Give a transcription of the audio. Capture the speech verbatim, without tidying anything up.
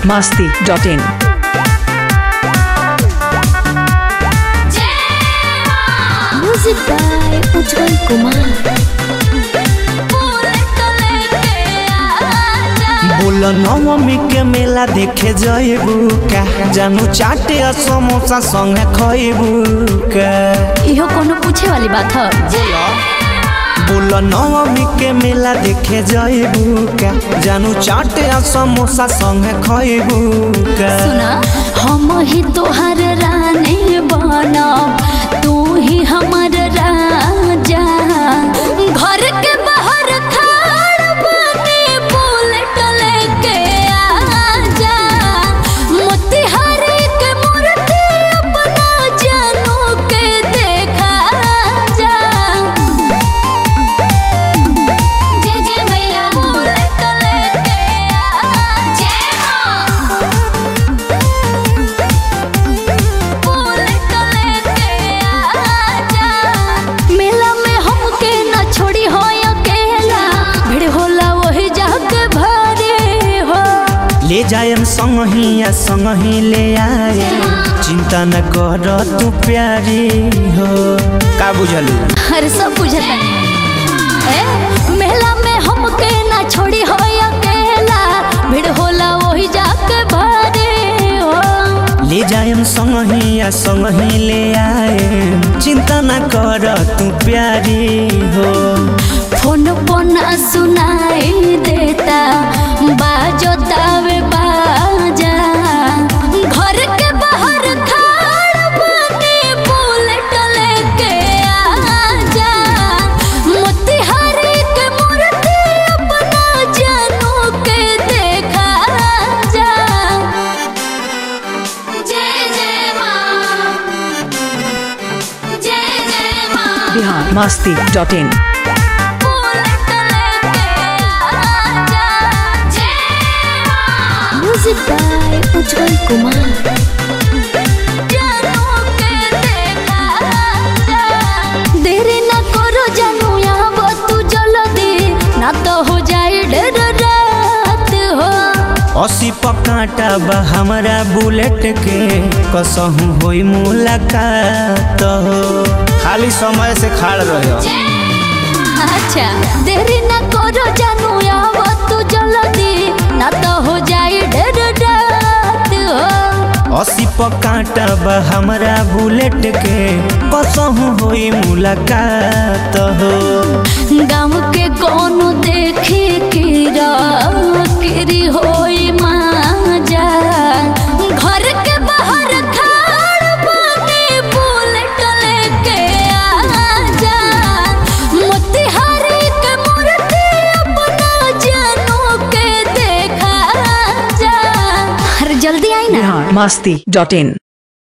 masti dot in. Music by Ujjwal Kumar. बोलो नवमी के मेला देखे जाइबू का जानू चाटे और समोसा संगे खाइबू का इहो कोनो पूछे वाली बात है। बोलो नवमी के मेला देखे जाइबू का जानू चाटे और समोसा संगे खाइबू का सुना हम ही तोहर रानी बनब तू ही हमर राजा घर के बाहर खड़ बने बुलेट लेके आजा मोतिहारी के मूर्ति अपना जानू के देखा जा जय जय भैया बुलेट लेके आजा बुलेट लेके आजा मेला में हमके न छोड़ी हो अकेला भीड़ होला वही जाके भरे हो ले जायम संगही या संगही ले आए चिंता न कर तू प्यारी हो का बुझलू हर सब बुझता ए मेला में हमके न छोड़ी हो अकेला भीड़ होला वही जाके भरे हो ले जायम संगही या संगही ले आए चिंता न कर तू प्यारी हो फोन पोना सुनाई देता बाजो तावे बाजा घर के बाहर खड़ बने बुलेट लेके आजा मोतिहारी के मूर्ति अपना जानू के देखा जा जय जय माँ जय जय माँ Bihar masti dot in. Music by Ujjwal Kumar. देरी न करो जानू यहाँ तू जल्दी ना तो हो जाए ढेर रात हो अस्सी पकाटा बा हमारा बुलेट के कसहू होई मुलाकात हो खाली समय से खाड़ रहे अच्छा देरी न करो जानू यहाँ तू जल्दी ना तो हो जाए ढेर रात हो अस्सी पकाटा बा हमारा बुलेट के कसहू होई मुलाकात हो गाँव के कोनो देखे किरा किरी होई माजा घर के बाहर खड़ बने बुलेट लेके आजा मोतिहारी के मूर्ति अपना जानू के देखा जा अरे जल्दी आई ना Bihar masti dot in.